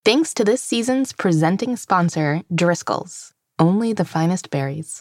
Thanks to this season's presenting sponsor, Driscoll's. Only the finest berries.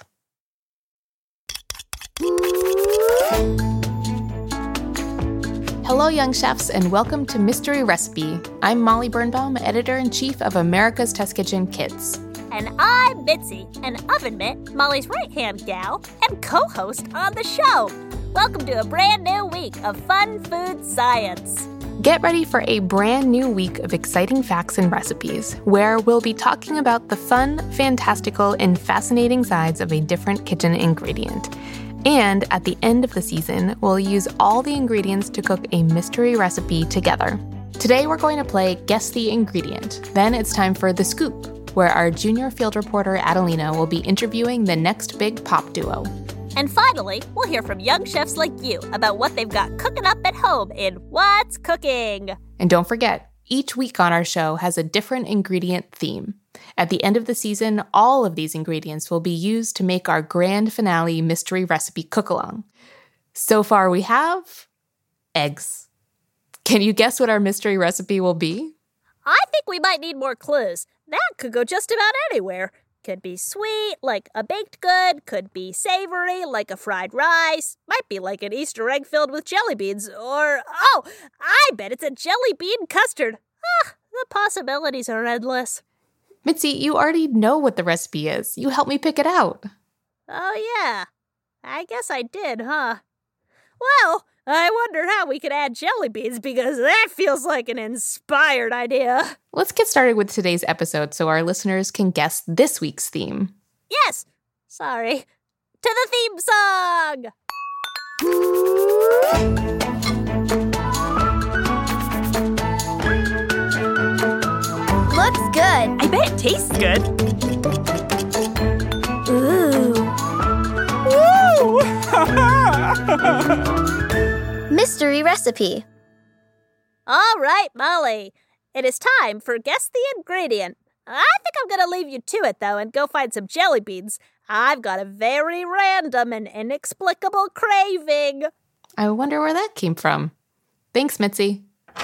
Hello, young chefs, and welcome to Mystery Recipe. I'm Molly Birnbaum, editor-in-chief of America's Test Kitchen Kids. And I'm Mitzi, an oven mitt, Molly's right-hand gal, and co-host on the show. Welcome to a brand new week of fun food science. Get ready for a brand new week of exciting facts and recipes, where we'll be talking about the fun, fantastical, and fascinating sides of a different kitchen ingredient. And at the end of the season, we'll use all the ingredients to cook a mystery recipe together. Today, we're going to play Guess the Ingredient. Then it's time for The Scoop, where our junior field reporter, Adelina, will be interviewing the next big pop duo. And finally, we'll hear from young chefs like you about what they've got cooking up at home in What's Cooking. And don't forget, each week on our show has a different ingredient theme. At the end of the season, all of these ingredients will be used to make our grand finale mystery recipe cook-along. So far we have eggs. Can you guess what our mystery recipe will be? I think we might need more clues. That could go just about anywhere. Could be sweet, like a baked good. Could be savory, like a fried rice. Might be like an Easter egg filled with jelly beans. Or, oh, I bet it's a jelly bean custard. The possibilities are endless. Mitzi, you already know what the recipe is. You helped me pick it out. Oh, yeah. I guess I did, huh? Well, I wonder how we could add jelly beans, because that feels like an inspired idea. Let's get started with today's episode so our listeners can guess this week's theme. Yes! Sorry. To the theme song! Looks good. I bet it tastes good. Ooh! Mystery recipe. All right, Molly. It is time for Guess the Ingredient. I think I'm going to leave you to it, though, and go find some jelly beans. I've got a very random and inexplicable craving. I wonder where that came from. Thanks, Mitzi.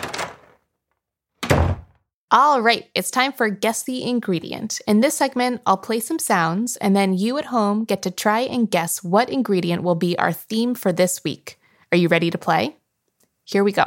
All right, it's time for Guess the Ingredient. In this segment, I'll play some sounds, and then you at home get to try and guess what ingredient will be our theme for this week. Are you ready to play? Here we go.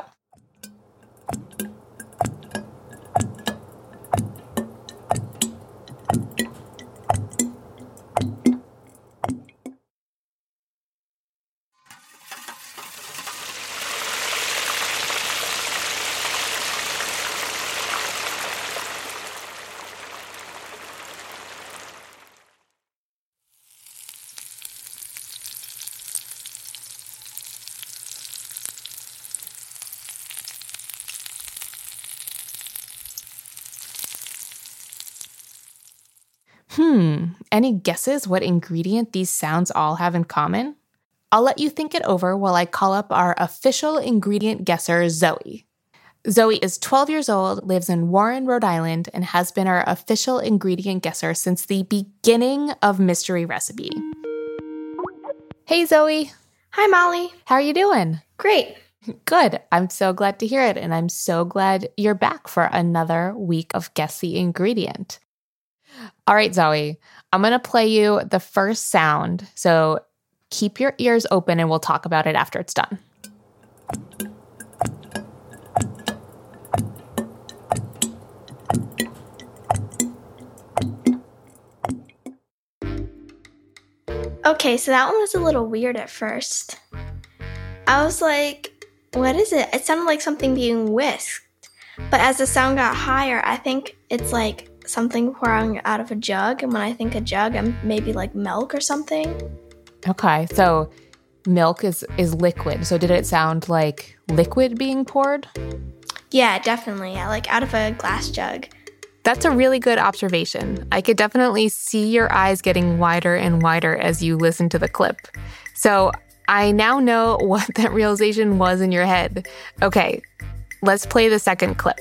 Any guesses what ingredient these sounds all have in common? I'll let you think it over while I call up our official ingredient guesser, Zoe. Zoe is 12 years old, lives in Warren, Rhode Island, and has been our official ingredient guesser since the beginning of Mystery Recipe. Hey, Zoe. Hi, Molly. How are you doing? Great. Good. I'm so glad to hear it, and I'm so glad you're back for another week of Guess the Ingredient. All right, Zoe, I'm going to play you the first sound, so keep your ears open and we'll talk about it after it's done. Okay, so that one was a little weird at first. I was like, what is it? It sounded like something being whisked. But as the sound got higher, I think it's like something pouring out of a jug. And when I think a jug, I'm maybe like milk or something. Okay, so milk is liquid. So did it sound like liquid being poured? Yeah, definitely. Yeah, like out of a glass jug. That's a really good observation. I could definitely see your eyes getting wider and wider as you listen to the clip. So I now know what that realization was in your head. Okay, let's play the second clip.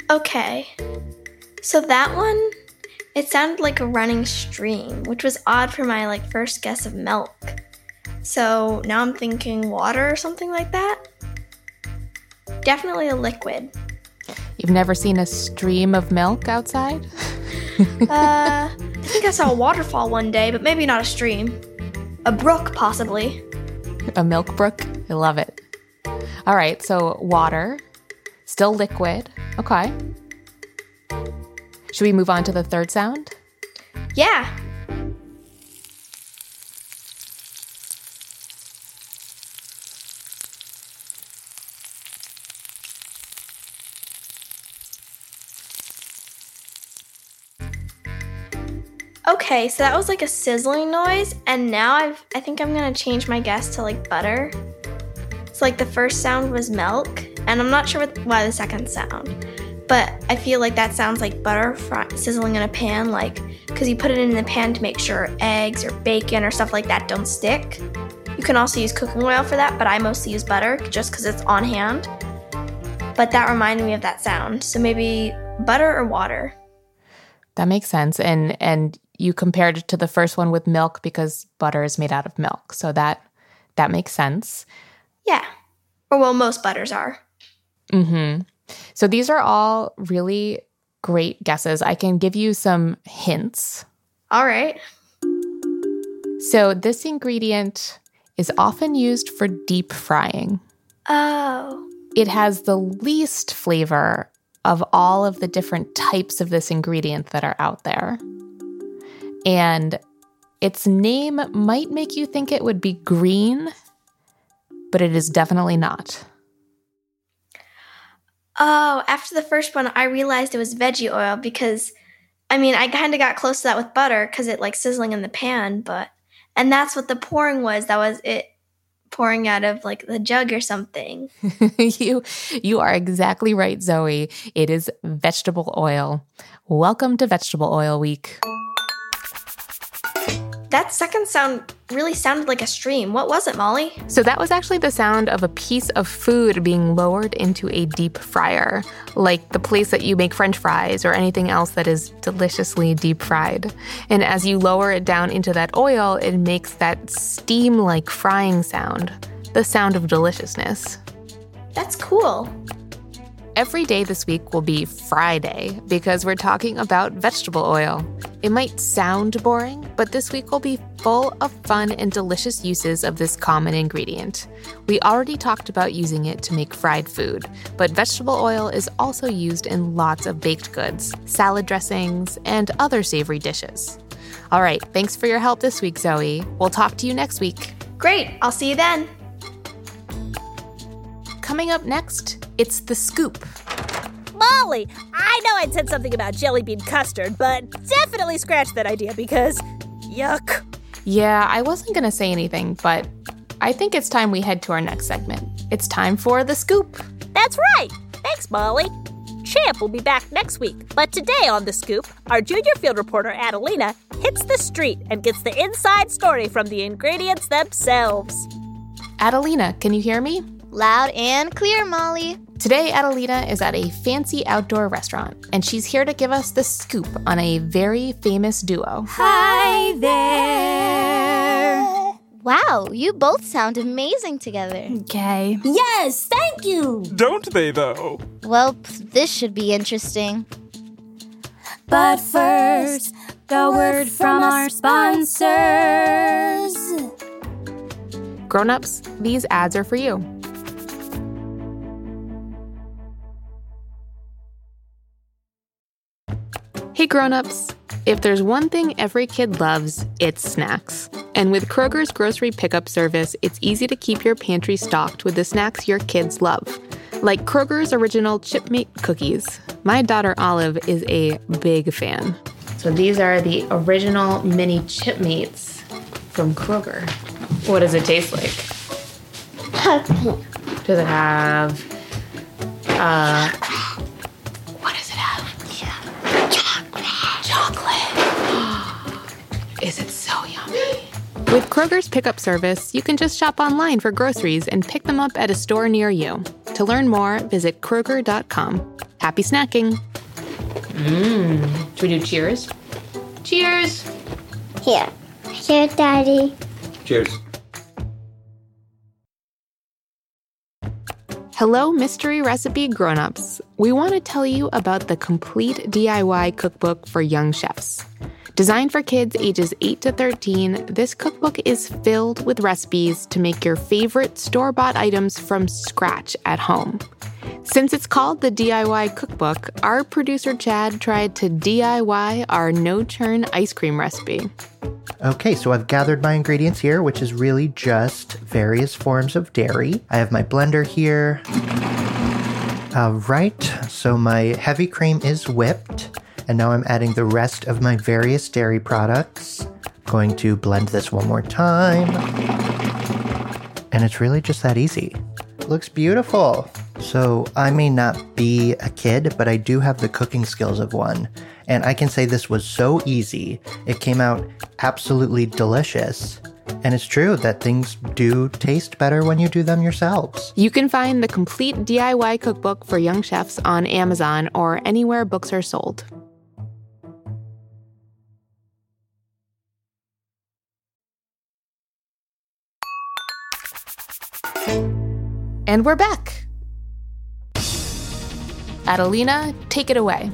Okay. So that one, it sounded like a running stream, which was odd for my first guess of milk. So now I'm thinking water or something like that. Definitely a liquid. You've never seen a stream of milk outside? I think I saw a waterfall one day, but maybe not a stream. A brook, possibly. A milk brook? I love it. All right, so water, still liquid. Okay. Should we move on to the third sound? Yeah. Okay, so that was like a sizzling noise, and now I think I'm gonna change my guess to butter. So the first sound was milk, and I'm not sure why the second sound, but I feel like that sounds like butter sizzling in a pan, because you put it in the pan to make sure eggs or bacon or stuff like that don't stick. You can also use cooking oil for that, but I mostly use butter just because it's on hand. But that reminded me of that sound, so maybe butter or water. That makes sense, and you compared it to the first one with milk because butter is made out of milk, so that makes sense. Yeah. Or well, most butters are. Mm-hmm. So these are all really great guesses. I can give you some hints. All right. So this ingredient is often used for deep frying. Oh. It has the least flavor of all of the different types of this ingredient that are out there. And its name might make you think it would be green, but it is definitely not. Oh, after the first one, I realized it was veggie oil because, I kind of got close to that with butter because it sizzling in the pan, and that's what the pouring was. That was it pouring out of the jug or something. You are exactly right, Zoe. It is vegetable oil. Welcome to Vegetable Oil Week. That second sound really sounded like a stream. What was it, Molly? So that was actually the sound of a piece of food being lowered into a deep fryer, like the place that you make French fries or anything else that is deliciously deep fried. And as you lower it down into that oil, it makes that steam-like frying sound, the sound of deliciousness. That's cool. Every day this week will be Friday because we're talking about vegetable oil. It might sound boring, but this week will be full of fun and delicious uses of this common ingredient. We already talked about using it to make fried food, but vegetable oil is also used in lots of baked goods, salad dressings, and other savory dishes. All right, thanks for your help this week, Zoe. We'll talk to you next week. Great, I'll see you then. Coming up next, it's The Scoop. Molly, I know I'd said something about jelly bean custard, but definitely scratch that idea because yuck. Yeah, I wasn't going to say anything, but I think it's time we head to our next segment. It's time for The Scoop. That's right. Thanks, Molly. Champ will be back next week, but today on The Scoop, our junior field reporter, Adelina, hits the street and gets the inside story from the ingredients themselves. Adelina, can you hear me? Loud and clear, Molly. Today, Adelina is at a fancy outdoor restaurant, and she's here to give us the scoop on a very famous duo. Hi there. Wow, you both sound amazing together. Okay. Yes, thank you. Don't they, though? Well, this should be interesting. But first, the word from our sponsors. Grown-ups, these ads are for you. Hey grown-ups, if there's one thing every kid loves, it's snacks. And with Kroger's grocery pickup service, it's easy to keep your pantry stocked with the snacks your kids love. Like Kroger's original Chipmate cookies. My daughter Olive is a big fan. So these are the original mini Chipmates from Kroger. What does it taste like? Does it have, what does it have? Chocolate. Is it so yummy? With Kroger's pickup service, you can just shop online for groceries and pick them up at a store near you. To learn more, visit Kroger.com. Happy snacking. Should we do cheers? Cheers! Here. Here, Daddy. Cheers. Hello, mystery recipe grown-ups. We want to tell you about the complete DIY cookbook for young chefs. Designed for kids ages 8 to 13, this cookbook is filled with recipes to make your favorite store-bought items from scratch at home. Since it's called the DIY cookbook, our producer Chad tried to DIY our no-churn ice cream recipe. Okay, so I've gathered my ingredients here, which is really just various forms of dairy. I have my blender here. All right, so my heavy cream is whipped. And now I'm adding the rest of my various dairy products. Going to blend this one more time. And it's really just that easy. Looks beautiful. So I may not be a kid, but I do have the cooking skills of one. And I can say this was so easy. It came out absolutely delicious. And it's true that things do taste better when you do them yourselves. You can find the complete DIY cookbook for young chefs on Amazon or anywhere books are sold. And we're back. Adelina, take it away.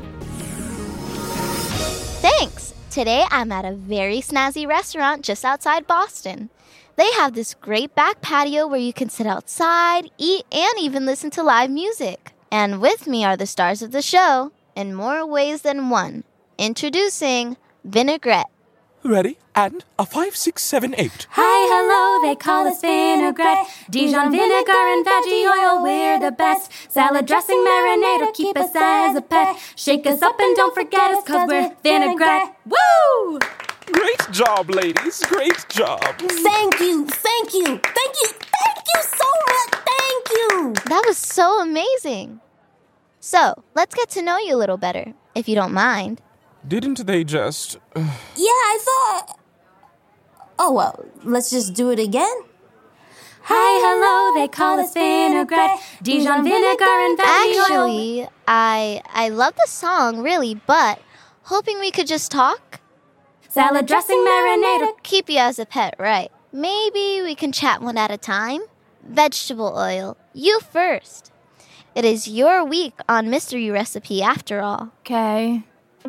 Thanks! Today I'm at a very snazzy restaurant just outside Boston. They have this great back patio where you can sit outside, eat, and even listen to live music. And with me are the stars of the show, in more ways than one. Introducing Vinaigrette. Ready? And a 5, 6, 7, 8. Hi, hello, they call us vinaigrette. Dijon vinegar and veggie oil, we're the best. Salad dressing, marinade, or keep us as a pet. Shake us up and don't forget us, 'cause we're vinaigrette. Woo! Great job, ladies. Great job. Thank you so much. Thank you. That was so amazing. So, let's get to know you a little better, if you don't mind. Didn't they just... Yeah, I thought... Oh, well, let's just do it again. Hi, hello, they call us vinaigrette. Dijon vinegar and veggie oil. Actually, I love the song, really, but hoping we could just talk. Salad dressing, marinade, or Keep you as a pet, right? Maybe we can chat one at a time. Vegetable oil, you first. It is your week on Mystery Recipe after all. Okay.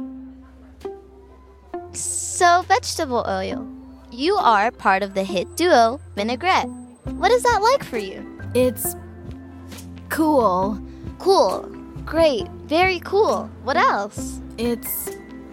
So, vegetable oil. You are part of the hit duo, Vinaigrette. What is that like for you? It's cool. Cool. Great. Very cool. What else? It's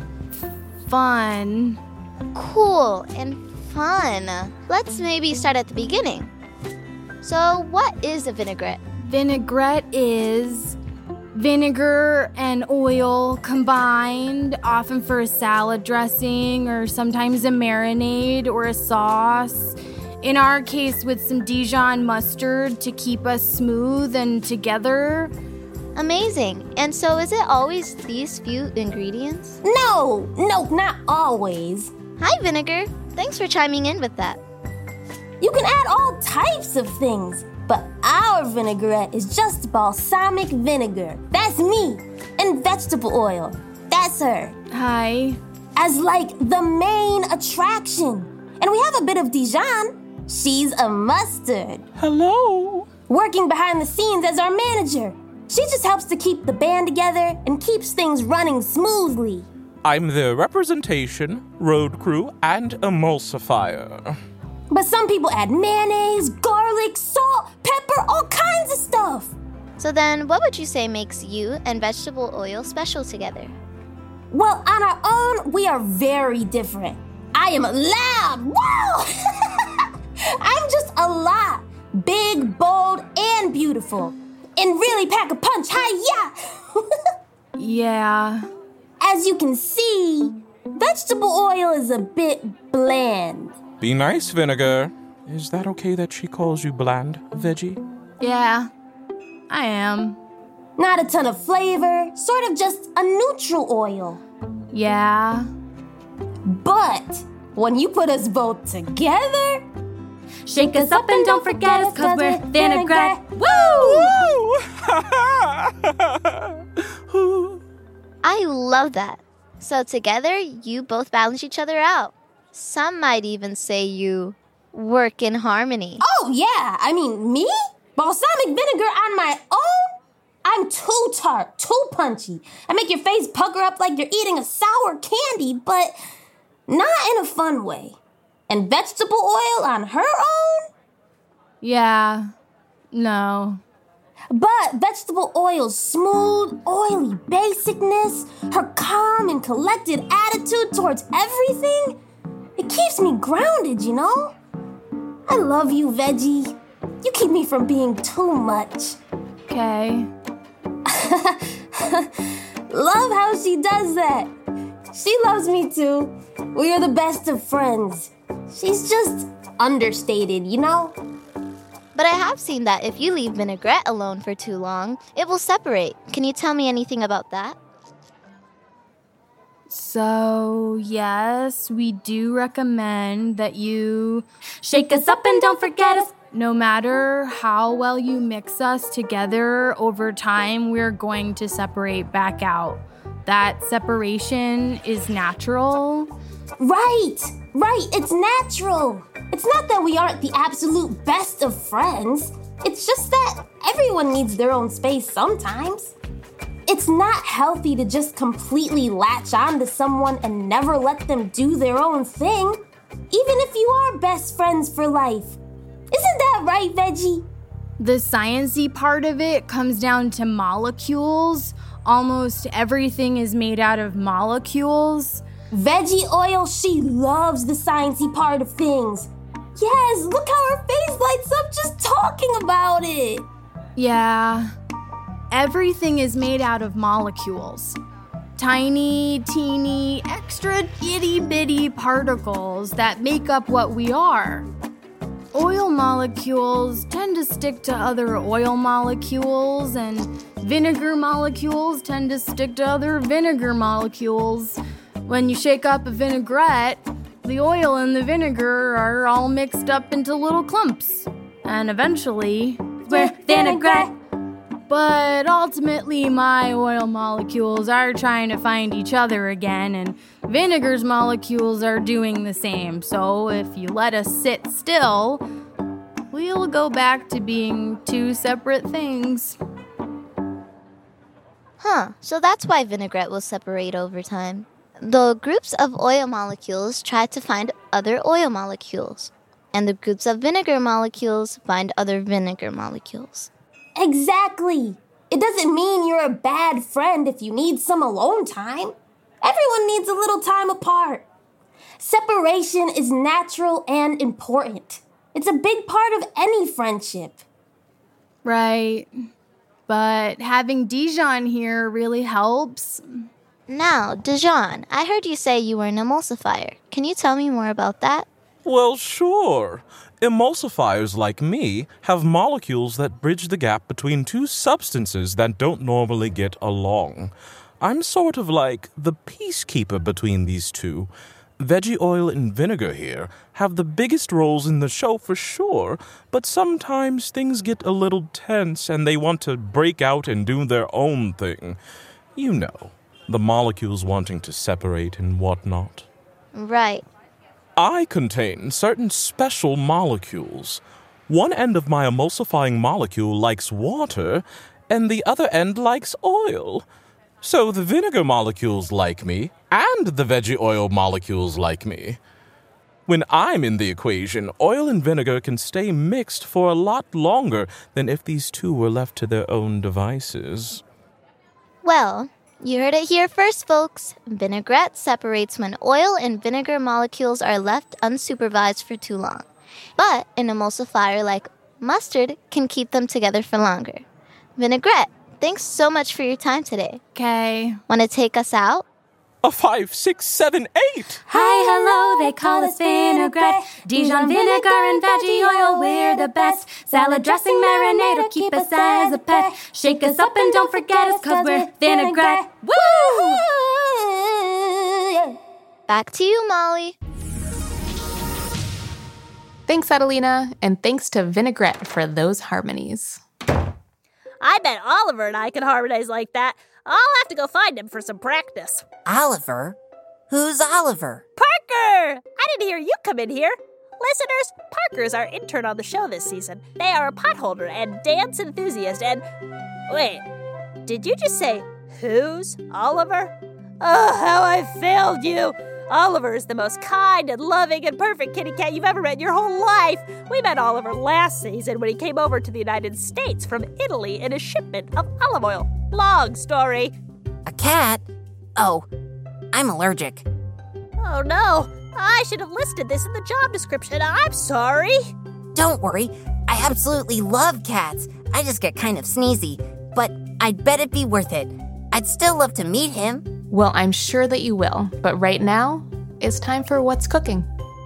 fun. Cool and fun. Let's maybe start at the beginning. So, what is a vinaigrette? Vinaigrette is vinegar and oil combined, often for a salad dressing or sometimes a marinade or a sauce. In our case, with some Dijon mustard to keep us smooth and together. Amazing. And so is it always these few ingredients? No, not always. Hi, Vinegar. Thanks for chiming in with that. You can add all types of things, but our vinaigrette is just balsamic vinegar. That's me. And vegetable oil. That's her. Hi. As like the main attraction. And we have a bit of Dijon. She's a mustard. Hello. Working behind the scenes as our manager. She just helps to keep the band together and keeps things running smoothly. I'm the representation, road crew, and emulsifier. But some people add mayonnaise, garlic, salt, pepper, all kinds of stuff. So then, what would you say makes you and vegetable oil special together? Well, on our own, we are very different. I am loud. Whoa! I'm just a lot. Big, bold, and beautiful. And really pack a punch. Hi-ya! Yeah. As you can see, vegetable oil is a bit bland. Be nice, Vinegar. Is that okay that she calls you bland, Veggie? Yeah, I am. Not a ton of flavor, sort of just a neutral oil. Yeah. But when you put us both together... Shake us up and don't forget us, 'cause we're vinaigrette. Woo! Woo! love that. So together, you both balance each other out. Some might even say you work in harmony. Oh, yeah. I mean, me? Balsamic vinegar on my own? I'm too tart, too punchy. I make your face pucker up like you're eating a sour candy, but not in a fun way. And vegetable oil on her own? Yeah. No. But vegetable oil's smooth, oily basicness, her calm and collected attitude towards everything, it keeps me grounded, you know? I love you, Veggie. You keep me from being too much. Okay. Love how she does that. She loves me too. We are the best of friends. She's just understated, you know? But I have seen that if you leave Vinaigrette alone for too long, it will separate. Can you tell me anything about that? So, yes, we do recommend that you shake us up and don't forget us. No matter how well you mix us together, over time, we're going to separate back out. That separation is natural. Right, it's natural. It's not that we aren't the absolute best of friends. It's just that everyone needs their own space sometimes. It's not healthy to just completely latch on to someone and never let them do their own thing, even if you are best friends for life. Isn't that right, Veggie? The science-y part of it comes down to molecules. Almost everything is made out of molecules. Veggie oil, she loves the sciencey part of things. Yes, look how her face lights up just talking about it. Yeah, everything is made out of molecules. Tiny, teeny, extra itty-bitty particles that make up what we are. Oil molecules tend to stick to other oil molecules, and vinegar molecules tend to stick to other vinegar molecules. When you shake up a vinaigrette, the oil and the vinegar are all mixed up into little clumps. And eventually, we're vinaigrette. But ultimately, my oil molecules are trying to find each other again, and vinegar's molecules are doing the same. So if you let us sit still, we'll go back to being two separate things. So that's why vinaigrette will separate over time. The groups of oil molecules try to find other oil molecules, and the groups of vinegar molecules find other vinegar molecules. Exactly. It doesn't mean you're a bad friend if you need some alone time. Everyone needs a little time apart. Separation is natural and important. It's a big part of any friendship. Right. But having Dijon here really helps. Now, Dijon, I heard you say you were an emulsifier. Can you tell me more about that? Well, sure. Emulsifiers like me have molecules that bridge the gap between two substances that don't normally get along. I'm sort of like the peacekeeper between these two. Veggie oil and vinegar here have the biggest roles in the show for sure, but sometimes things get a little tense and they want to break out and do their own thing. You know, the molecules wanting to separate and whatnot. Right. I contain certain special molecules. One end of my emulsifying molecule likes water, and the other end likes oil. So the vinegar molecules like me, and the veggie oil molecules like me. When I'm in the equation, oil and vinegar can stay mixed for a lot longer than if these two were left to their own devices. Well, you heard it here first, folks. Vinaigrette separates when oil and vinegar molecules are left unsupervised for too long. But an emulsifier like mustard can keep them together for longer. Vinaigrette, thanks so much for your time today. Okay. Want to take us out? A 5, 6, 7, 8! Hi, hello, they call us vinaigrette. Dijon vinegar and veggie oil, we're the best. Salad dressing marinade will keep us as a pet. Shake us up and don't forget us, cause we're vinaigrette. Woo! Back to you, Molly. Thanks, Adelina, and thanks to Vinaigrette for those harmonies. I bet Oliver and I can harmonize like that. I'll have to go find him for some practice. Oliver? Who's Oliver? Parker! I didn't hear you come in here. Listeners, Parker is our intern on the show this season. They are a potholder and dance enthusiast and... Wait, did you just say, who's Oliver? Oh, how I failed you! Oliver is the most kind and loving and perfect kitty cat you've ever met in your whole life. We met Oliver last season when he came over to the United States from Italy in a shipment of olive oil. Long story. A cat? Oh, I'm allergic. Oh no, I should have listed this in the job description. I'm sorry. Don't worry, I absolutely love cats. I just get kind of sneezy, but I'd bet it'd be worth it. I'd still love to meet him. Well, I'm sure that you will, but right now, it's time for What's Cooking.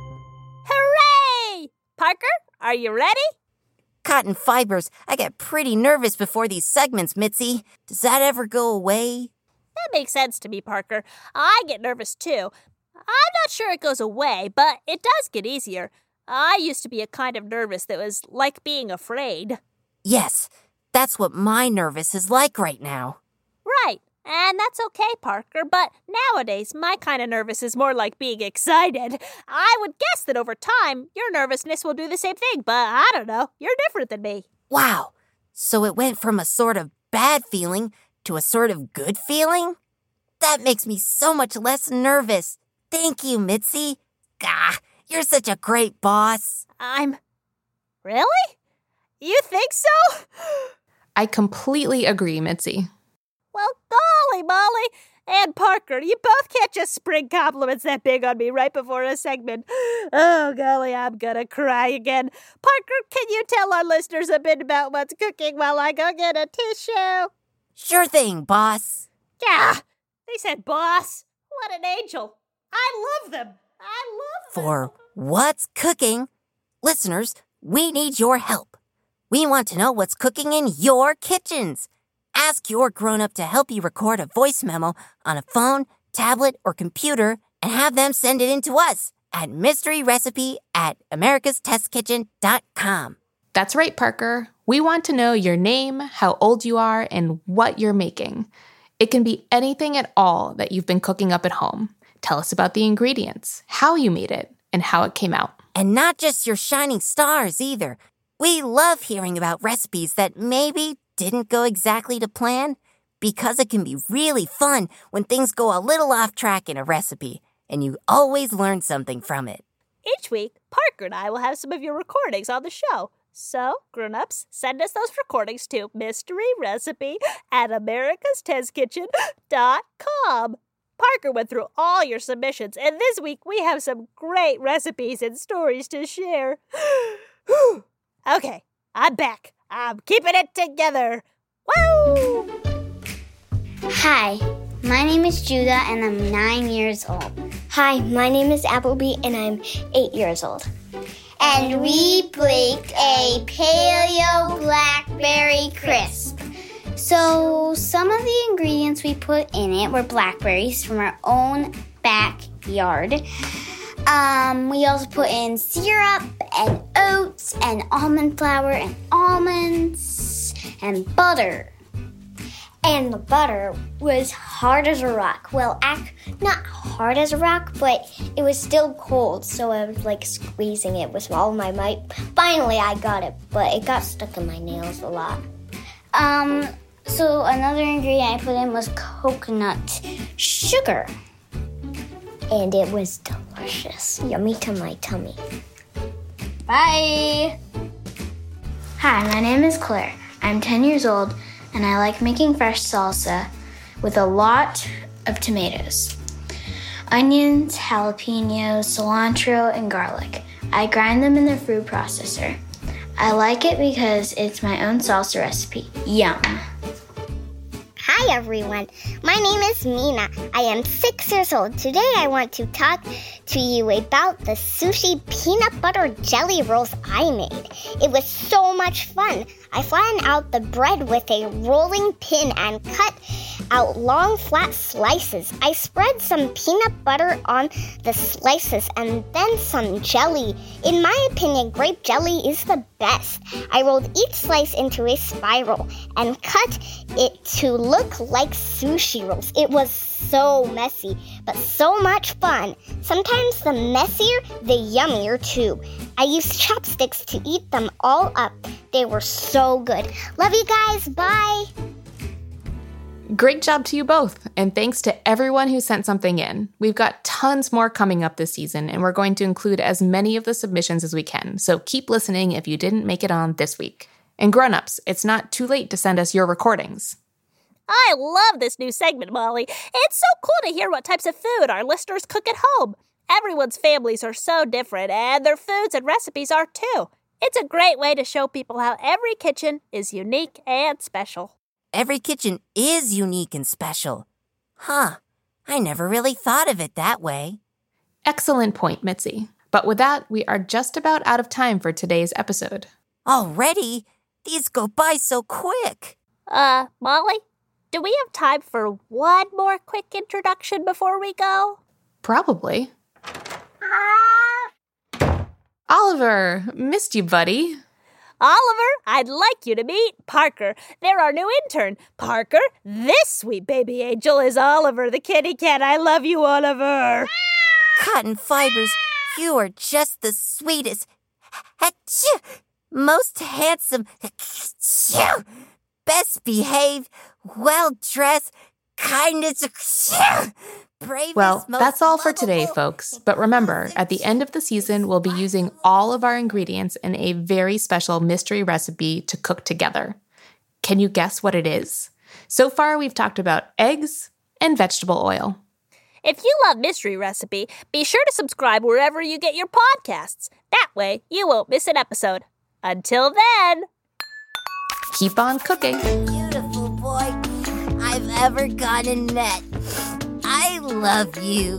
Hooray! Parker, are you ready? Cotton fibers, I get pretty nervous before these segments, Mitzi. Does that ever go away? That makes sense to me, Parker. I get nervous too. I'm not sure it goes away, but it does get easier. I used to be a kind of nervous that was like being afraid. Yes, that's what my nervous is like right now. Right, and that's okay, Parker, but nowadays my kind of nervous is more like being excited. I would guess that over time your nervousness will do the same thing, but I don't know. You're different than me. Wow, so it went from a sort of bad feeling to a sort of good feeling? That makes me so much less nervous. Thank you, Mitzi. Gah, you're such a great boss. Really? You think so? I completely agree, Mitzi. Well, golly molly. And Parker, you both can't just spring compliments that big on me right before a segment. Oh, golly, I'm gonna cry again. Parker, can you tell our listeners a bit about What's Cooking while I go get a tissue? Sure thing, boss. Yeah, they said boss. What an angel. I love them. For What's Cooking, listeners, we need your help. We want to know what's cooking in your kitchens. Ask your grown-up to help you record a voice memo on a phone, tablet, or computer and have them send it in to us at mysteryrecipe@americastestkitchen.com. That's right, Parker. We want to know your name, how old you are, and what you're making. It can be anything at all that you've been cooking up at home. Tell us about the ingredients, how you made it, and how it came out. And not just your shining stars either. We love hearing about recipes that maybe didn't go exactly to plan, because it can be really fun when things go a little off track in a recipe, and you always learn something from it. Each week, Parker and I will have some of your recordings on the show. So, grown-ups, send us those recordings to mysteryrecipe@americastestkitchen.com. Parker went through all your submissions, and this week we have some great recipes and stories to share. Okay, I'm back. I'm keeping it together. Woo! Hi, my name is Judah and I'm 9 years old. Hi, my name is Appleby and I'm 8 years old. And we baked a paleo blackberry crisp. So some of the ingredients we put in it were blackberries from our own backyard. We also put in syrup and oats and almond flour and almonds and butter. And the butter was hard as a rock. Well, not hard as a rock, but it was still cold. So I was like squeezing it with all my might. Finally, I got it, but it got stuck in my nails a lot. So another ingredient I put in was coconut sugar. And it was delicious. Yummy to my tummy. Bye! Hi, my name is Claire. I'm 10 years old, and I like making fresh salsa with a lot of tomatoes, onions, jalapenos, cilantro, and garlic. I grind them in the food processor. I like it because it's my own salsa recipe. Yum! Hi everyone, my name is Mina. I am 6 years old. Today I want to talk to you about the sushi peanut butter jelly rolls I made. It was so much fun. I flattened out the bread with a rolling pin and cut out long, flat slices. I spread some peanut butter on the slices and then some jelly. In my opinion, grape jelly is the best. I rolled each slice into a spiral and cut it to look like sushi rolls. It was so messy, but so much fun. Sometimes the messier, the yummier too. I used chopsticks to eat them all up. They were so good. Love you guys. Bye. Great job to you both, and thanks to everyone who sent something in. We've got tons more coming up this season, and we're going to include as many of the submissions as we can, so keep listening if you didn't make it on this week. And grown-ups, it's not too late to send us your recordings. I love this new segment, Molly. It's so cool to hear what types of food our listeners cook at home. Everyone's families are so different, and their foods and recipes are too. It's a great way to show people how every kitchen is unique and special. Every kitchen is unique and special. Huh, I never really thought of it that way. Excellent point, Mitzi. But with that, we are just about out of time for today's episode. Already? These go by so quick. Molly, do we have time for one more quick introduction before we go? Probably. Oliver, missed you, buddy. Oliver, I'd like you to meet Parker. They're our new intern. Parker, this sweet baby angel is Oliver the kitty cat. I love you, Oliver. Cotton Fibers, you are just the sweetest, most handsome, best behaved, well-dressed, kindest, bravest. Well, that's all for today, folks. But remember, at the end of the season, we'll be using all of our ingredients in a very special mystery recipe to cook together. Can you guess what it is? So far, we've talked about eggs and vegetable oil. If you love Mystery Recipe, be sure to subscribe wherever you get your podcasts. That way, you won't miss an episode. Until then, keep on cooking. Beautiful boy I've ever gone and met. I love you.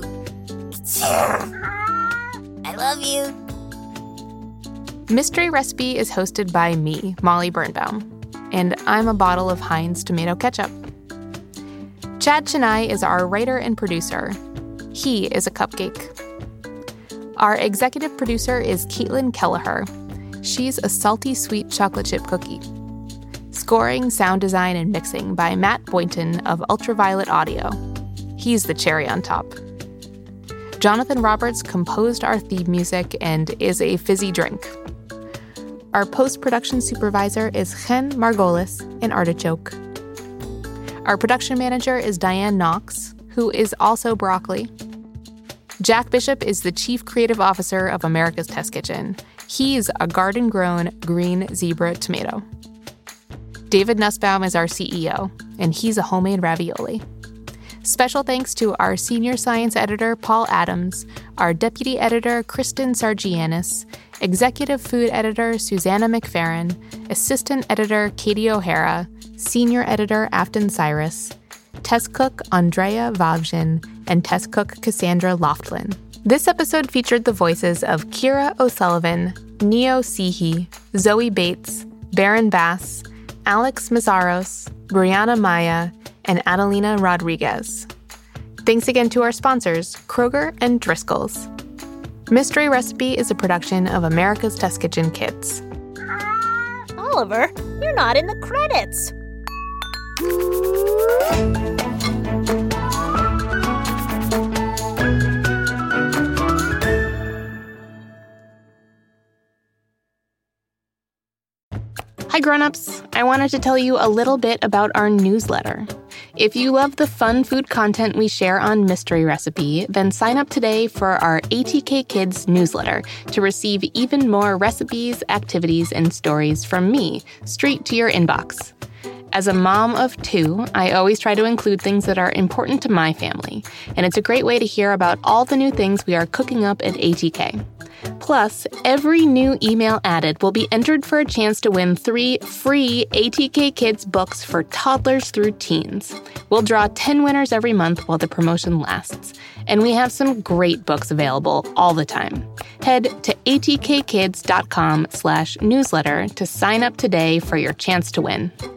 I love you. Mystery Recipe is hosted by me, Molly Birnbaum, and I'm a bottle of Heinz tomato ketchup. Chad Chennai is our writer and producer. He is a cupcake. Our executive producer is Caitlin Kelleher. She's a salty sweet chocolate chip cookie. Scoring, sound design, and mixing by Matt Boynton of Ultraviolet Audio. He's the cherry on top. Jonathan Roberts composed our theme music and is a fizzy drink. Our post-production supervisor is Chen Margolis in Artichoke. Our production manager is Diane Knox, who is also broccoli. Jack Bishop is the chief creative officer of America's Test Kitchen. He's a garden-grown green zebra tomato. David Nussbaum is our CEO, and he's a homemade ravioli. Special thanks to our senior science editor, Paul Adams, our deputy editor, Kristen Sargianis, executive food editor, Susanna McFerrin, assistant editor, Katie O'Hara, senior editor, Afton Cyrus, test cook, Andrea Vavjin, and test cook, Cassandra Loftlin. This episode featured the voices of Kira O'Sullivan, Neo Sihi, Zoe Bates, Baron Bass, Alex Mazzaros, Brianna Maya, and Adelina Rodriguez. Thanks again to our sponsors, Kroger and Driscoll's. Mystery Recipe is a production of America's Test Kitchen Kids. Oliver, you're not in the credits. Hi grown-ups, I wanted to tell you a little bit about our newsletter. If you love the fun food content we share on Mystery Recipe, then sign up today for our ATK Kids newsletter to receive even more recipes, activities, and stories from me, straight to your inbox. As a mom of 2, I always try to include things that are important to my family, and it's a great way to hear about all the new things we are cooking up at ATK. Plus, every new email added will be entered for a chance to win 3 free ATK Kids books for toddlers through teens. We'll draw 10 winners every month while the promotion lasts, and we have some great books available all the time. Head to atkkids.com/newsletter to sign up today for your chance to win.